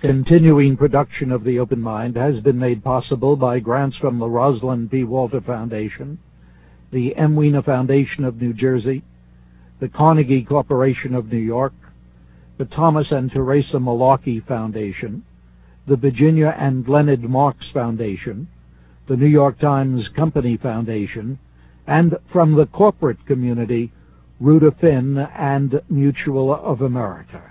Continuing production of The Open Mind has been made possible by grants from the Rosalind P. Walter Foundation, the M. Weiner Foundation of New Jersey, the Carnegie Corporation of New York, the Thomas and Teresa Malarkey Foundation, the Virginia and Leonard Marks Foundation, the New York Times Company Foundation, and from the corporate community, Rudder Finn and Mutual of America.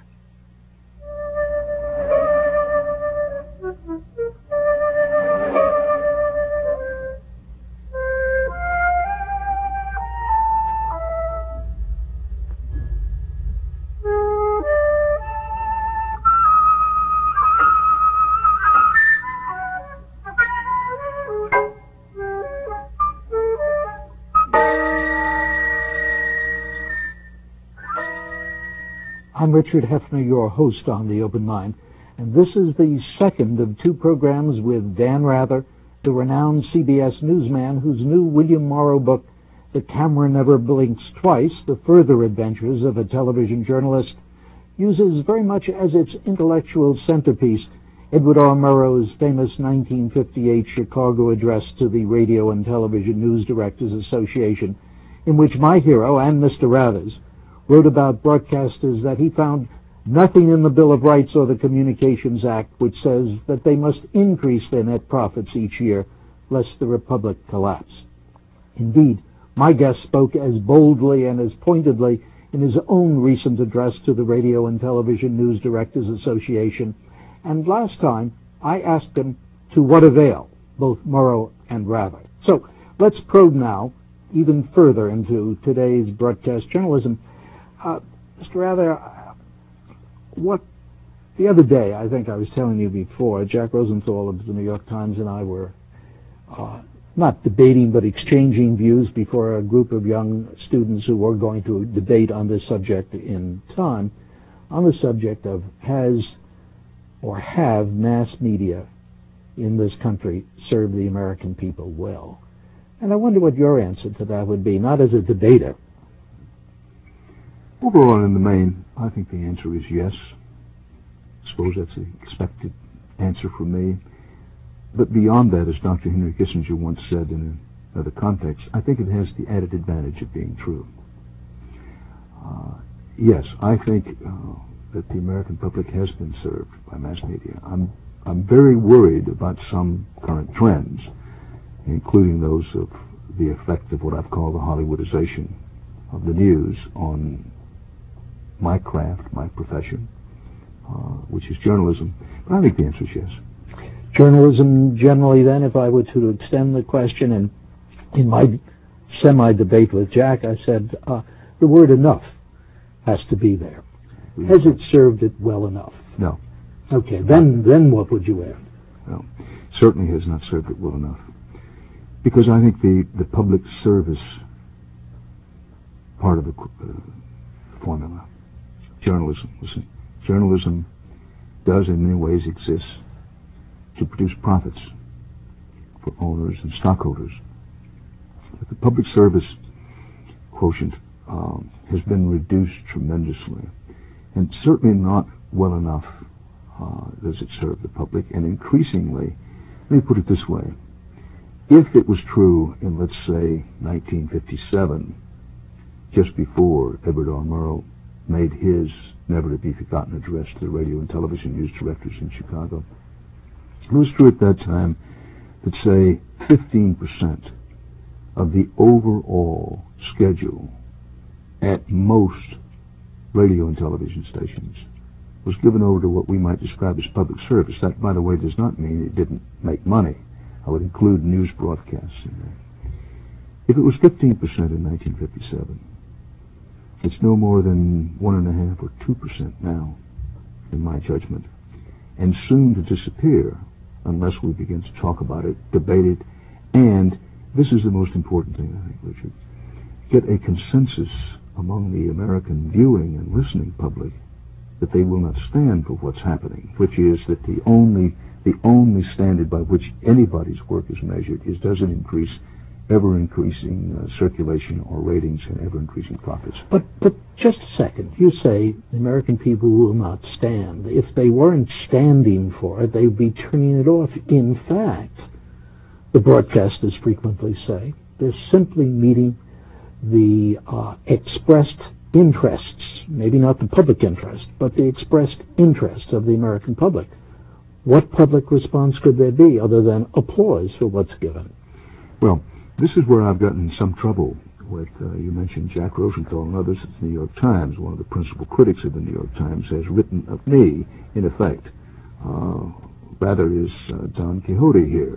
I'm Richard Hefner, your host on The Open Mind, and this is the second of two programs with Dan Rather, the renowned CBS newsman whose new William Morrow book, The Camera Never Blinks Twice, The Further Adventures of a Television Journalist, uses very much as its intellectual centerpiece Edward R. Murrow's famous 1958 Chicago address to the Radio and Television News Directors Association, in which my hero and Mr. Rather's wrote about broadcasters that he found nothing in the Bill of Rights or the Communications Act which says that they must increase their net profits each year, lest the Republic collapse. Indeed, my guest spoke as boldly and as pointedly in his own recent address to the Radio and Television News Directors Association, and last time I asked him to what avail, both Morrow and Rather. So let's probe now even further into today's broadcast journalism. Mr. Rather, the other day, I think I was telling you before, Jack Rosenthal of the New York Times and I were not debating but exchanging views before a group of young students who were going to debate on this subject in time, on the subject of have mass media in this country served the American people well? And I wonder what your answer to that would be, not as a debater. Overall, in the main, I think the answer is yes. I suppose that's the expected answer from me. But beyond that, as Dr. Henry Kissinger once said in another context, I think it has the added advantage of being true. Yes, I think that the American public has been served by mass media. I'm very worried about some current trends, including those of the effect of what I've called the Hollywoodization of the news on my craft, my profession, which is journalism. But I think the answer is yes. Journalism generally, then, if I were to extend the question, and in my semi-debate with Jack, I said the word enough has to be there. Has it served it well enough? No. Okay, then what would you add? No, certainly has not served it well enough. Because I think the public service part of the formula, journalism does in many ways exist to produce profits for owners and stockholders. But the public service quotient has been reduced tremendously, and certainly not well enough does it serve the public. And increasingly, let me put it this way, if it was true in, let's say, 1957, just before Edward R. Murrow made his never-to-be-forgotten address to the Radio and Television News Directors in Chicago, it was true at that time that, say, 15% of the overall schedule at most radio and television stations was given over to what we might describe as public service. That, by the way, does not mean it didn't make money. I would include news broadcasts in there. If it was 15% in 1957, it's no more than 1.5% or 2% now, in my judgment, and soon to disappear unless we begin to talk about it, debate it, and this is the most important thing, I think, Richard, get a consensus among the American viewing and listening public that they will not stand for what's happening, which is that the only standard by which anybody's work is measured is, does it increase ever-increasing circulation or ratings and ever-increasing profits. But just a second. You say the American people will not stand. If they weren't standing for it, they'd be turning it off. In fact, the broadcasters frequently say they're simply meeting the expressed interests, maybe not the public interest, but the expressed interests of the American public. What public response could there be other than applause for what's given? Well, this is where I've gotten in some trouble with, you mentioned Jack Rosenthal and others at the New York Times. One of the principal critics of the New York Times has written of me, in effect, rather is Don Quixote here,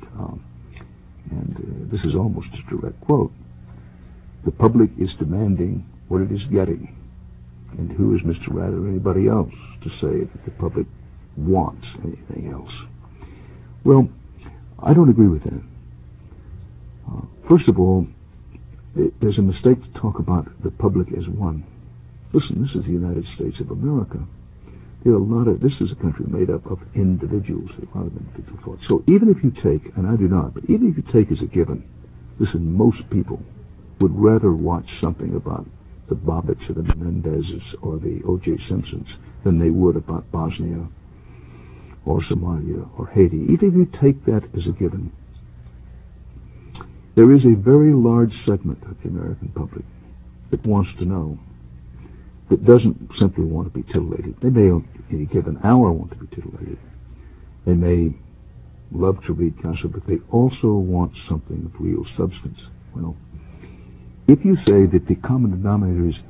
and this is almost a direct quote. The public is demanding what it is getting, and who is Mr. Rather or anybody else to say that the public wants anything else? Well, I don't agree with that. First of all, there's a mistake to talk about the public as one. Listen, this is the United States of America. There are this is a country made up of individuals, a lot of individual thoughts. So even if you take, and I do not, but even if you take as a given, listen, most people would rather watch something about the Bobbitts or the Menendezes or the O.J. Simpsons than they would about Bosnia or Somalia or Haiti. Even if you take that as a given, there is a very large segment of the American public that wants to know, that doesn't simply want to be titillated. They may, at any given hour, want to be titillated. They may love to read gossip, but they also want something of real substance. Well, if you say that the common denominator is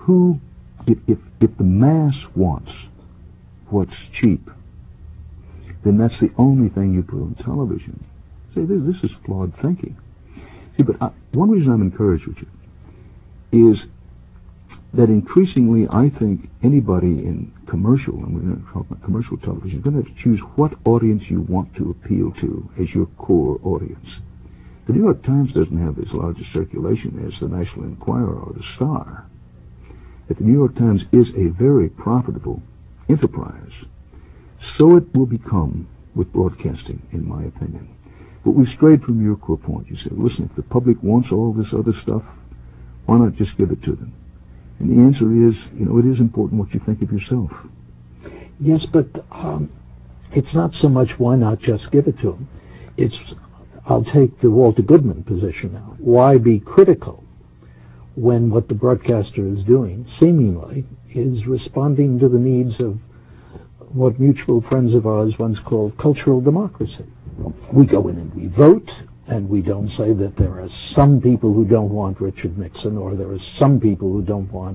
if the mass wants what's cheap, then that's the only thing you put on television. Say, this is flawed thinking. See, but one reason I'm encouraged with you is that increasingly I think anybody in commercial, and we're going to talk about commercial television, is going to have to choose what audience you want to appeal to as your core audience. The New York Times doesn't have as large a circulation as the National Enquirer or the Star. But the New York Times is a very profitable enterprise. So it will become with broadcasting, in my opinion. But we strayed from your core point. You said, listen, if the public wants all this other stuff, why not just give it to them? And the answer is, it is important what you think of yourself. Yes, but it's not so much why not just give it to them. I'll take the Walter Goodman position now. Why be critical when what the broadcaster is doing, seemingly, is responding to the needs of what mutual friends of ours once called cultural democracy? We go in and we vote, and we don't say that there are some people who don't want Richard Nixon or there are some people who don't want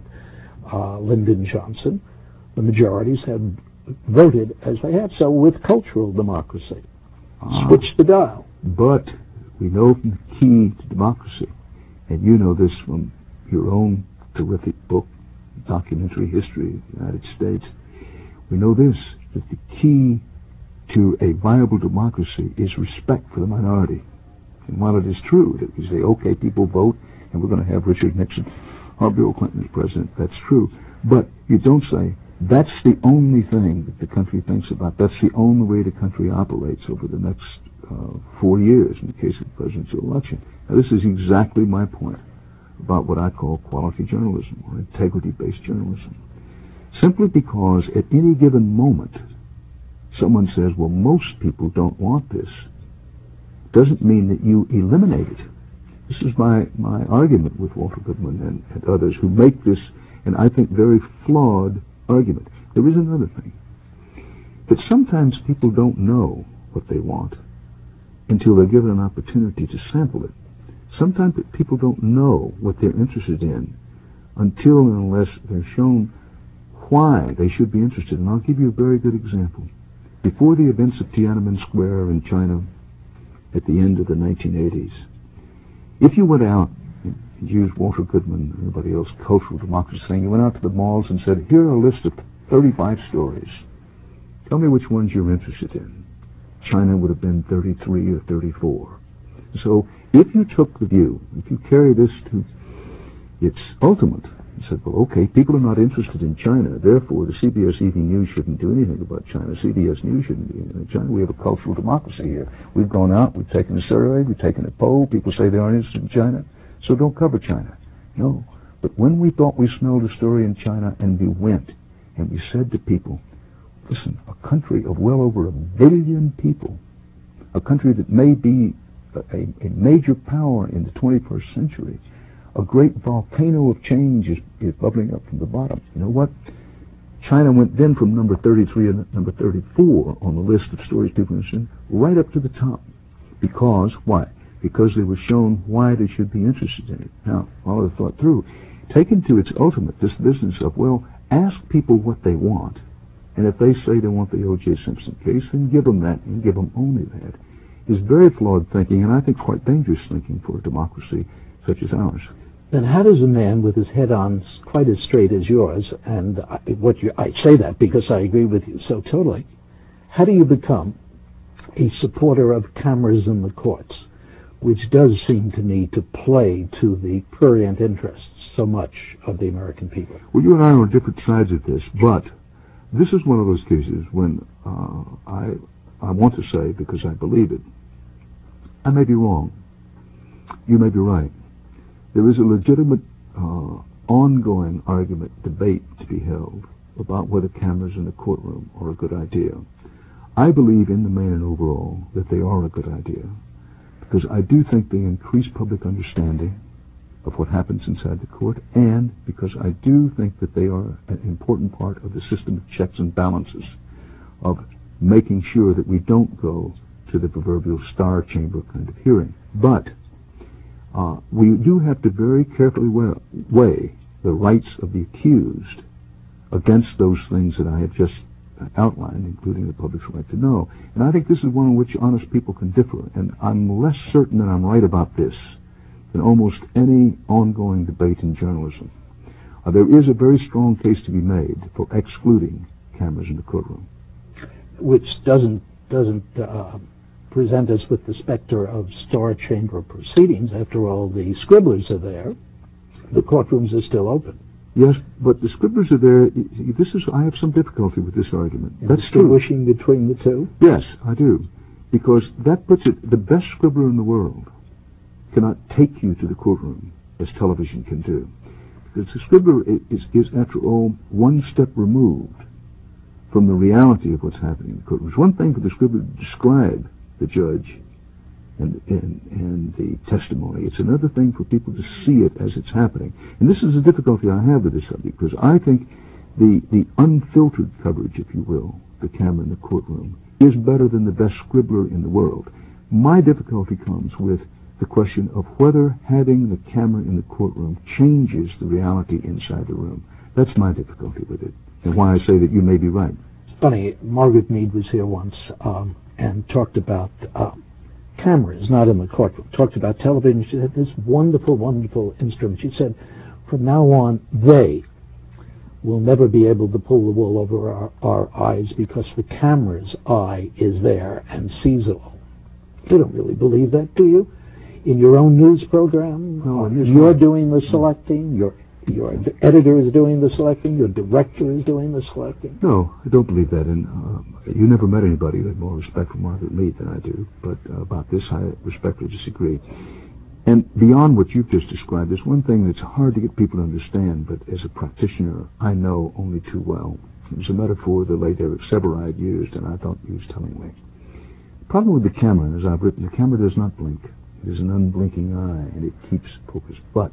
Lyndon Johnson. The majorities have voted as they have. So with cultural democracy, switch the dial. But we know from the key to democracy, and you know this from your own terrific book, Documentary History of the United States, we know this, that the key to a viable democracy is respect for the minority. And while it is true that we say, okay, people vote, and we're going to have Richard Nixon or Bill Clinton as president, that's true. But you don't say, that's the only thing that the country thinks about. That's the only way the country operates over the next 4 years in the case of the presidential election. Now, this is exactly my point about what I call quality journalism or integrity-based journalism. Simply because at any given moment someone says, well, most people don't want this, doesn't mean that you eliminate it. This is my argument with Walter Goodman and others who make this, and I think, very flawed argument. There is another thing, that sometimes people don't know what they want until they're given an opportunity to sample it. Sometimes people don't know what they're interested in until and unless they're shown why they should be interested. And I'll give you a very good example. Before the events of Tiananmen Square in China at the end of the 1980s, if you went out and used Walter Goodman and everybody else cultural democracy thing, you went out to the malls and said, here are a list of 35 stories. Tell me which ones you're interested in. China would have been 33 or 34. So if you took the view, if you carry this to its ultimate and said, well, okay, people are not interested in China, therefore the CBS Evening News shouldn't do anything about China. CBS News shouldn't do anything about China. We have a cultural democracy here. We've gone out, we've taken a survey, we've taken a poll, people say they aren't interested in China, so don't cover China. No. But when we thought we smelled a story in China, and we went, and we said to people, listen, a country of well over 1 billion people, a country that may be a major power in the 21st century, a great volcano of change is bubbling up from the bottom. You know what? China went then from number 33 and number 34 on the list of stories people are interested in, right up to the top. Because, why? Because they were shown why they should be interested in it. Now, all of the thought through, taken to its ultimate, this business of, well, ask people what they want, and if they say they want the O.J. Simpson case, then give them that, and give them only that, is very flawed thinking, and I think quite dangerous thinking for a democracy such as ours. Then how does a man with his head on quite as straight as yours, and I say that because I agree with you so totally, how do you become a supporter of cameras in the courts, which does seem to me to play to the prurient interests so much of the American people? Well, you and I are on different sides of this, but this is one of those cases when I want to say, because I believe it, I may be wrong. You may be right. There is a legitimate ongoing argument, debate to be held about whether cameras in the courtroom are a good idea. I believe in the main and overall that they are a good idea, because I do think they increase public understanding of what happens inside the court, and because I do think that they are an important part of the system of checks and balances, of making sure that we don't go to the proverbial star chamber kind of hearing. But we do have to very carefully weigh the rights of the accused against those things that I have just outlined, including the public's right to know. And I think this is one in which honest people can differ, and I'm less certain that I'm right about this than almost any ongoing debate in journalism. There is a very strong case to be made for excluding cameras in the courtroom, which doesn't present us with the specter of star chamber proceedings. After all, the scribblers are there. The courtrooms are still open. Yes, but the scribblers are there. I have some difficulty with this argument. That's distinguishing between the two? Yes, I do. Because that puts it, the best scribbler in the world cannot take you to the courtroom as television can do. Because the scribbler is, after all, one step removed from the reality of what's happening in the courtroom. It's one thing for the scribbler to describe the judge and the testimony. It's another thing for people to see it as it's happening. And this is the difficulty I have with this subject, because I think the unfiltered coverage, if you will, the camera in the courtroom, is better than the best scribbler in the world. My difficulty comes with the question of whether having the camera in the courtroom changes the reality inside the room. That's my difficulty with it, and why I say that you may be right. It's funny, Margaret Mead was here once and talked about cameras, not in the courtroom, talked about television. She had this wonderful, wonderful instrument. She said, from now on, they will never be able to pull the wool over our eyes because the camera's eye is there and sees it all. You don't really believe that, do you? In your own news program, you're doing the selecting, your editor is doing the selecting, your director is doing the selecting. No, I don't believe that. And you never met anybody who had more respect for Margaret Mead than I do. But about this, I respectfully disagree. And beyond what you've just described, there's one thing that's hard to get people to understand, but as a practitioner, I know only too well. It was a metaphor the late Eric Seberide used, and I thought he was tellingly. The problem with the camera, as I've written, the camera does not blink. It is an unblinking eye, and it keeps focus. But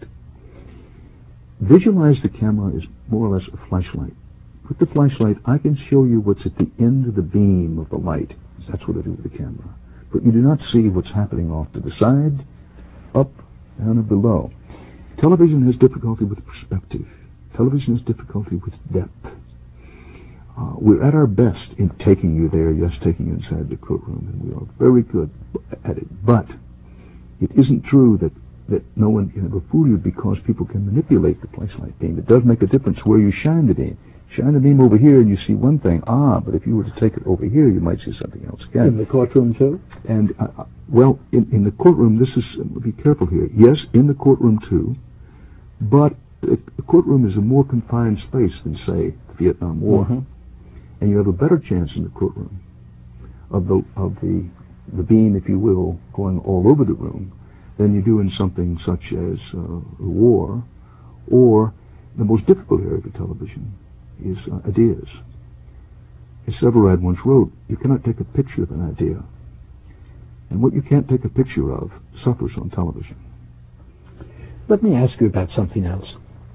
visualize the camera as more or less a flashlight. With the flashlight, I can show you what's at the end of the beam of the light. That's what I do with the camera. But you do not see what's happening off to the side, up, down, and below. Television has difficulty with perspective. Television has difficulty with depth. We're at our best in taking you there, yes, taking you inside the courtroom, and we are very good at it. But it isn't true that no one can ever fool you, because people can manipulate the flashlight beam. It does make a difference where you shine the beam. Shine the beam over here and you see one thing. But if you were to take it over here, you might see something else again. In the courtroom too? And, in the courtroom, be careful here. Yes, in the courtroom too. But The courtroom is a more confined space than, say, the Vietnam War. Mm-hmm. And you have a better chance in the courtroom of the beam, if you will, going all over the room than you do in something such as war, or the most difficult area of television is ideas. As Severide once wrote, you cannot take a picture of an idea, and what you can't take a picture of suffers on television. Let me ask you about something else.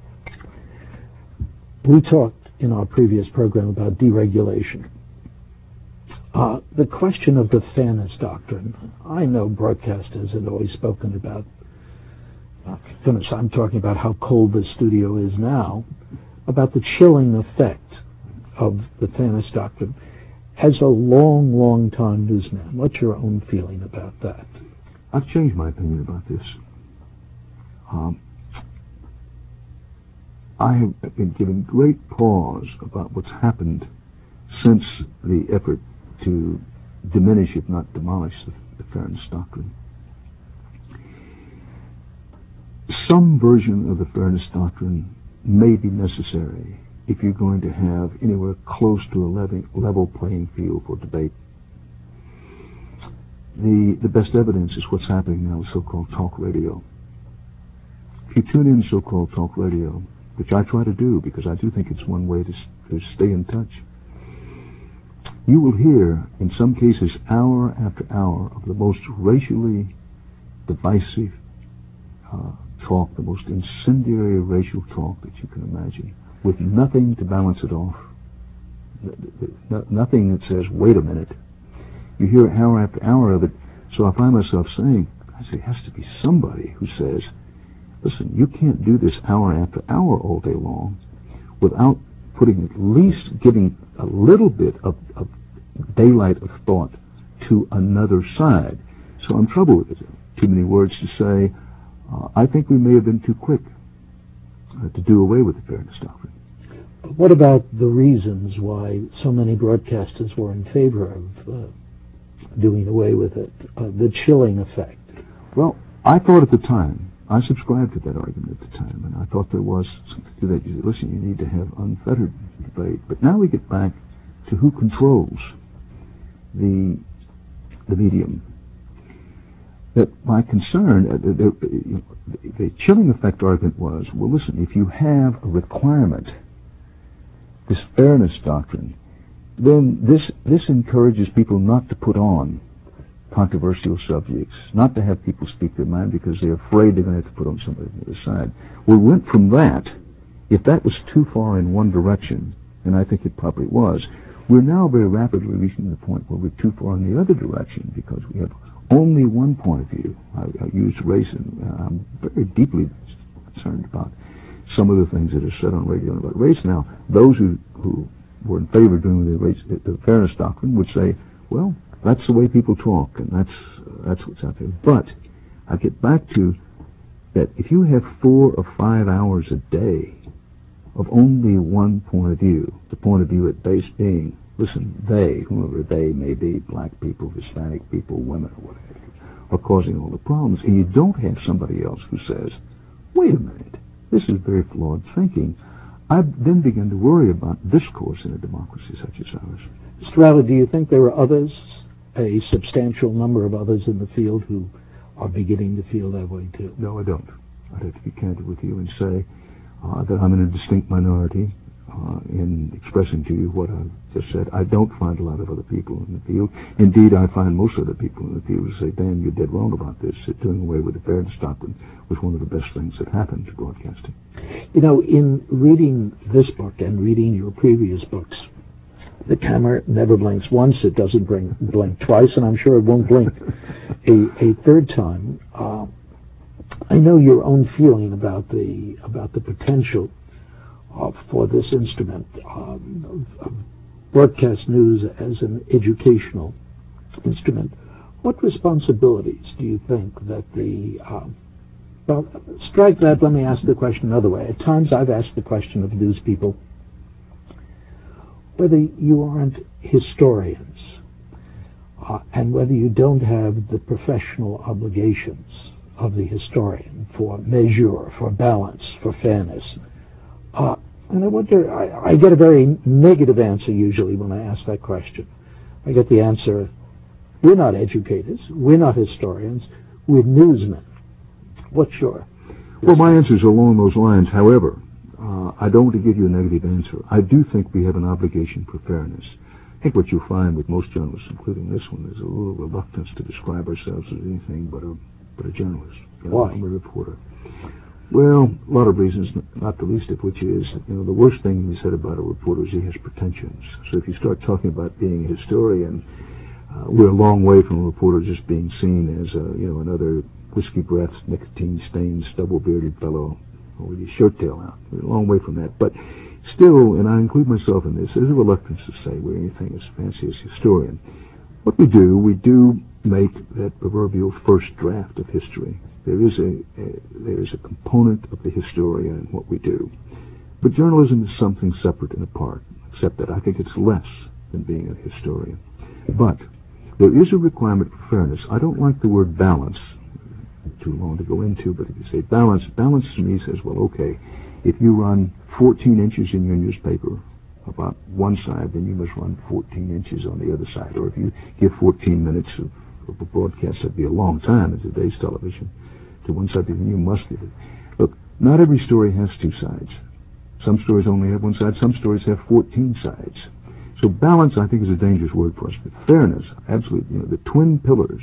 We talked in our previous program about deregulation. The question of the fairness doctrine. I know broadcasters have always spoken about, goodness, I'm talking about how cold the studio is now, about the chilling effect of the fairness doctrine. As a long time newsman, what's your own feeling about that? I've changed my opinion about this. I have been given great pause about what's happened since the effort to diminish, if not demolish, the fairness doctrine. Some version of the fairness doctrine may be necessary if you're going to have anywhere close to a level playing field for debate. The best evidence is what's happening now with so-called talk radio. If you tune in so-called talk radio, which I try to do because I do think it's one way to stay in touch, you will hear, in some cases, hour after hour of the most racially divisive talk, the most incendiary racial talk that you can imagine, with nothing to balance it off, nothing that says, wait a minute. You hear hour after hour of it, so I find myself saying, there has to be somebody who says, listen, you can't do this hour after hour all day long without putting, at least giving a little bit of daylight of thought to another side. So I'm troubled with it. Too many words to say. I think we may have been too quick to do away with the fairness doctrine. What about the reasons why so many broadcasters were in favor of doing away with it? The chilling effect. Well, I thought at the time, I subscribed to that argument at the time, and I thought there was something to that. You said, listen, you need to have unfettered debate. But now we get back to who controls the medium. That my concern, the chilling effect argument was, well, listen, if you have a requirement, this fairness doctrine, then this encourages people not to put on controversial subjects, not to have people speak their mind because they're afraid they're going to have to put on somebody on the other side. We went from that, if that was too far in one direction, and I think it probably was, we're now very rapidly reaching the point where we're too far in the other direction because we have only one point of view. I used race, and I'm very deeply concerned about some of the things that are said on radio about race. Now, those who were in favor of doing the fairness doctrine would say, well, that's the way people talk, and that's what's out there. But I get back to that if you have 4 or 5 hours a day of only one point of view, the point of view at base being, listen, they, whoever they may be, black people, Hispanic people, women, or whatever, are causing all the problems, and you don't have somebody else who says, wait a minute, this is very flawed thinking, I then begin to worry about discourse in a democracy such as ours. Mr. Rather, do you think there are others, a substantial number of others in the field who are beginning to feel that way too? No, I don't. I'd have to be candid with you and say that I'm in a distinct minority in expressing to you what I've just said. I don't find a lot of other people in the field. Indeed, I find most of the people in the field who say, Dan, you're dead wrong about this. Doing away with the fairness doctrine was one of the best things that happened to broadcasting. You know, in reading this book and reading your previous books, the camera never blinks once, it doesn't blink twice, and I'm sure it won't blink a third time. I know your own feeling about the potential for this instrument of broadcast news as an educational instrument. What responsibilities do you think that well, strike that, let me ask the question another way. At times I've asked the question of news people whether you aren't historians and whether you don't have the professional obligations of the historian, for measure, for balance, for fairness. And I wonder, I get a very negative answer usually when I ask that question. I get the answer, we're not educators, we're not historians, we're newsmen. What's your... Well, my answer is along those lines. However, I don't want to give you a negative answer. I do think we have an obligation for fairness. I think what you'll find with most journalists, including this one, is a little reluctance to describe ourselves as anything but a journalist. Why? I'm a reporter. Well, a lot of reasons, not the least of which is, the worst thing to be said about a reporter is he has pretensions. So if you start talking about being a historian, we're a long way from a reporter just being seen as another whiskey breath, nicotine stained, stubble bearded fellow with his shirt tail out. We're a long way from that. But still, and I include myself in this, there's a reluctance to say we're anything as fancy as historian. What we do make that proverbial first draft of history. There is a component of the historian in what we do. But journalism is something separate and apart, except that I think it's less than being a historian. But there is a requirement for fairness. I don't like the word balance. Too long to go into, but if you say balance to me says, well, okay, if you run 14 inches in your newspaper about one side, then you must run 14 inches on the other side. Or if you give 14 minutes of a broadcast, that'd be a long time in today's television, to one side, then you must give it. Look, not every story has two sides. Some stories only have one side. Some stories have 14 sides. So balance, I think, is a dangerous word for us. But fairness, absolutely, the twin pillars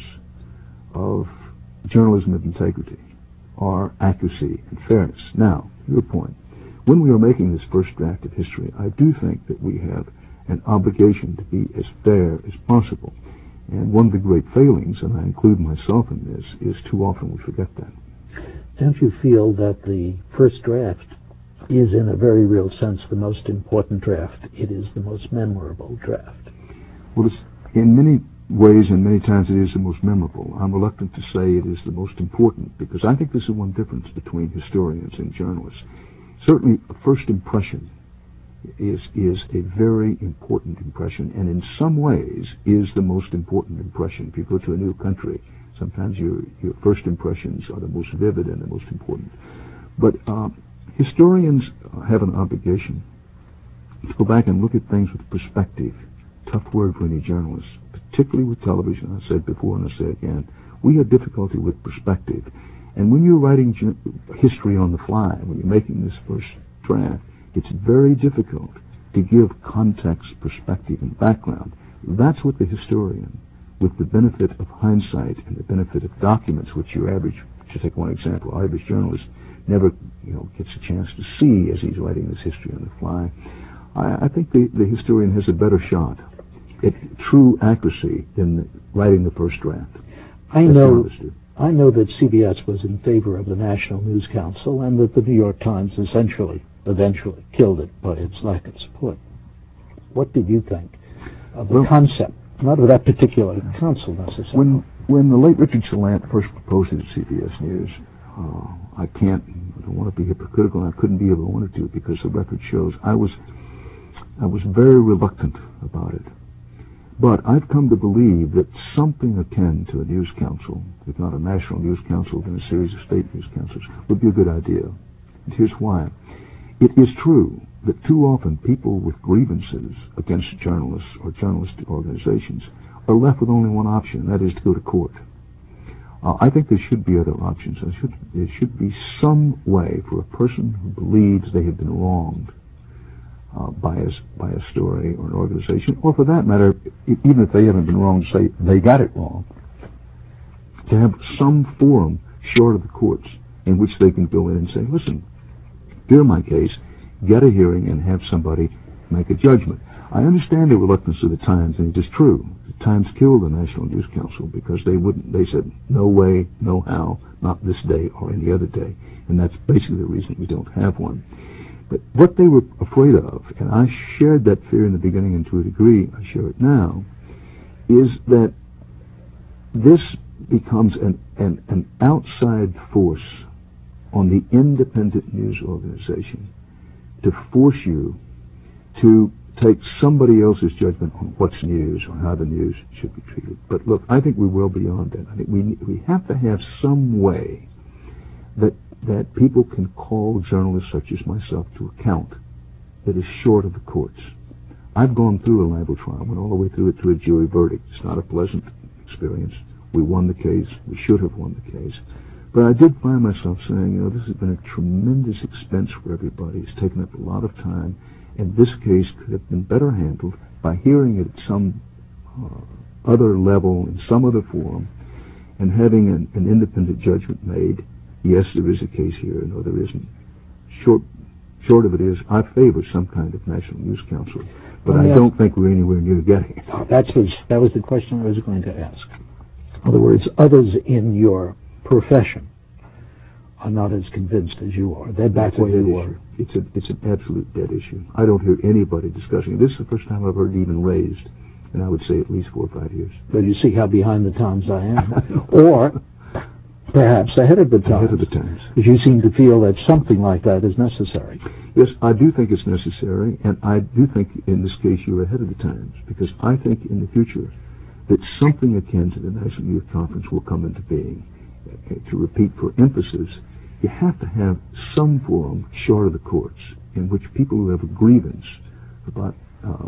of journalism of integrity are accuracy and fairness. Now, your point. When we are making this first draft of history, I do think that we have an obligation to be as fair as possible. And one of the great failings, and I include myself in this, is too often we forget that. Don't you feel that the first draft is, in a very real sense, the most important draft? It is the most memorable draft. Well, in many ways and many times it is the most memorable. I'm reluctant to say it is the most important, because I think this is one difference between historians and journalists. Certainly, a first impression is a very important impression, and in some ways is the most important impression. If you go to a new country, sometimes your first impressions are the most vivid and the most important. But historians have an obligation to go back and look at things with perspective. Tough word for any journalist, particularly with television. I said before and I say again, we have difficulty with perspective. And when you're writing history on the fly, when you're making this first draft, it's very difficult to give context, perspective, and background. That's what the historian, with the benefit of hindsight and the benefit of documents, which your average, to take one example, our average journalist never gets a chance to see as he's writing this history on the fly. I think the historian has a better shot at true accuracy than writing the first draft. I know that CBS was in favor of the National News Council, and that the New York Times eventually killed it by its lack of support. What did you think of the concept, not of that particular council necessarily? When the late Richard Salant first proposed it at CBS News, I don't want to be hypocritical, and I couldn't be if I wanted to, because the record shows I was very reluctant about it. But I've come to believe that something akin to a news council, if not a national news council, then a series of state news councils, would be a good idea. And here's why. It is true that too often people with grievances against journalists or journalistic organizations are left with only one option, and that is to go to court. I think there should be other options. There should be some way for a person who believes they have been wronged by a story or an organization, or for that matter, even if they haven't been wrong, say they got it wrong, to have some forum short of the courts in which they can go in and say, listen, hear my case, get a hearing, and have somebody make a judgment. I understand the reluctance of the Times, and it is true. The Times killed the National News Council because they said, no way, no how, not this day or any other day. And that's basically the reason we don't have one. But what they were afraid of, and I shared that fear in the beginning, and to a degree I share it now, is that this becomes an outside force on the independent news organization to force you to take somebody else's judgment on what's news or how the news should be treated. But look, I think we're well beyond that. I think we have to have some way that people can call journalists such as myself to account that is short of the courts. I've gone through a libel trial, went all the way through it to a jury verdict. It's not a pleasant experience. We won the case. We should have won the case. But I did find myself saying, this has been a tremendous expense for everybody. It's taken up a lot of time. And this case could have been better handled by hearing it at some other level, in some other forum, and having an independent judgment made. Yes, there is a case here. No, there isn't. Short of it is, I favor some kind of National News Council. But I don't think we're anywhere near getting it. That was the question I was going to ask. In other words, others in your profession are not as convinced as you are. They're back where you were. It's an absolute dead issue. I don't hear anybody discussing it. This is the first time I've heard it even raised, and I would say at least 4 or 5 years. But you see how behind the times I am. Or perhaps ahead of the times. Ahead of the times. Because you seem to feel that something like that is necessary. Yes, I do think it's necessary, and I do think in this case you're ahead of the times, because I think in the future that something akin to the National Youth Conference will come into being. To repeat for emphasis, you have to have some forum short of the courts in which people who have a grievance about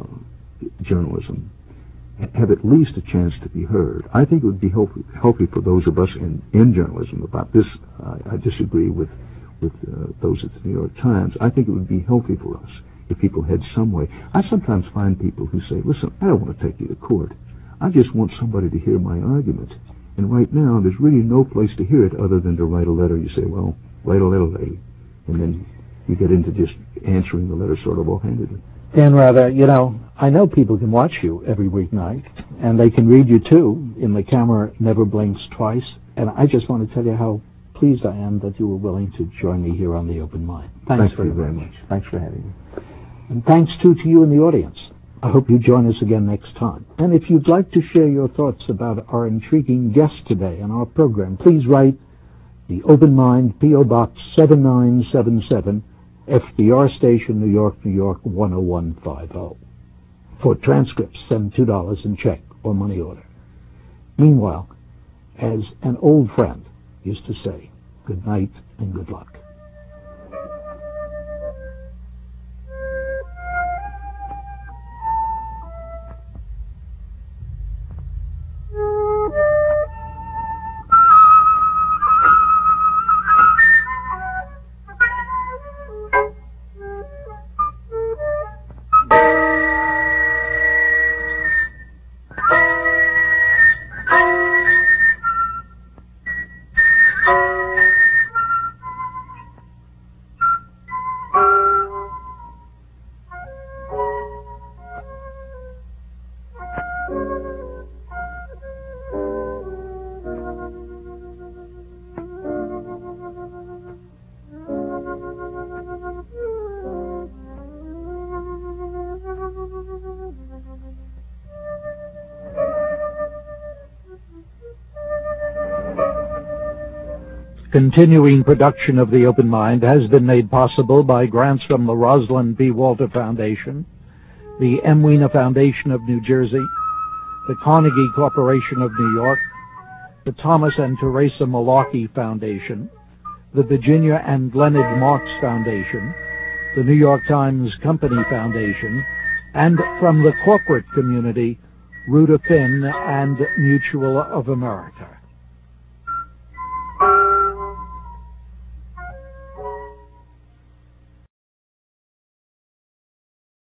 journalism have at least a chance to be heard. I think it would be healthy for those of us in journalism about this. I disagree with those at the New York Times. I think it would be healthy for us if people had some way. I sometimes find people who say, listen, I don't want to take you to court. I just want somebody to hear my argument. And right now, there's really no place to hear it other than to write a letter. You say, well, write a letter, lady. And then you get into just answering the letter sort of offhandedly. Dan Rather, I know people can watch you every weeknight, and they can read you too in The Camera Never Blinks Twice. And I just want to tell you how pleased I am that you were willing to join me here on The Open Mind. Thanks very much. Thanks for having me. And thanks too to you in the audience. I hope you join us again next time. And if you'd like to share your thoughts about our intriguing guest today on our program, please write The Open Mind, P.O. Box 7977, FDR Station, New York, New York 10150. For transcripts, send $2 in check or money order. Meanwhile, as an old friend used to say, good night and good luck. Continuing production of The Open Mind has been made possible by grants from the Rosalind B. Walter Foundation, the M. Weena Foundation of New Jersey, the Carnegie Corporation of New York, the Thomas and Teresa Malarkey Foundation, the Virginia and Leonard Marks Foundation, the New York Times Company Foundation, and from the corporate community, Rudder Finn and Mutual of America.